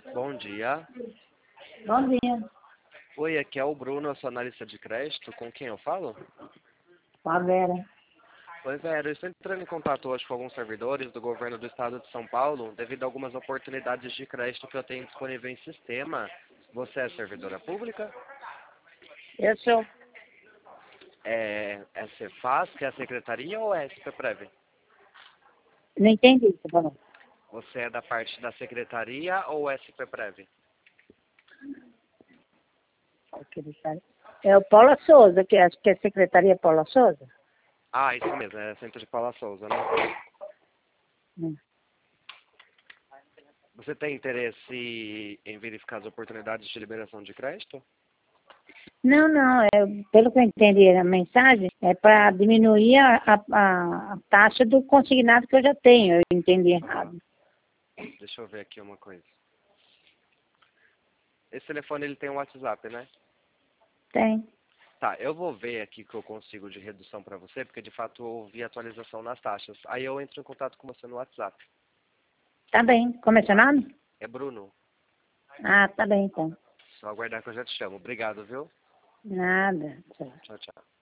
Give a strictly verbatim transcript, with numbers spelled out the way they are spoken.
Bom dia. Bom dia. Oi, aqui é o Bruno, eu sou analista de crédito. Com quem eu falo? Com a Vera. Oi, Vera, eu estou entrando em contato hoje com alguns servidores do governo do estado de São Paulo devido a algumas oportunidades de crédito que eu tenho disponível em sistema. Você é servidora pública? Eu sou. É, é Cefaz, que é a secretaria, ou é S P Prev? Não entendi o que você falou. Você é da parte da secretaria ou S P Prev? Secretaria. É o Paula Souza, que acho que é a Secretaria Paula Souza. Ah, isso mesmo, é Centro de Paula Souza, né? Hum. Você tem interesse em verificar as oportunidades de liberação de crédito? Não, não. É, pelo que eu entendi a mensagem, é para diminuir a, a, a taxa do consignado que eu já tenho. Eu entendi errado. Deixa eu ver aqui uma coisa. Esse telefone ele tem um WhatsApp, né? Tem. Tá, eu vou ver aqui o que eu consigo de redução para você, porque de fato houve atualização nas taxas. Aí eu entro em contato com você no WhatsApp. Tá bem. Como é seu nome? É Bruno. Ah, tá bem então. Só aguardar que eu já te chamo. Obrigado, viu? Nada. Tchau. Tchau, tchau.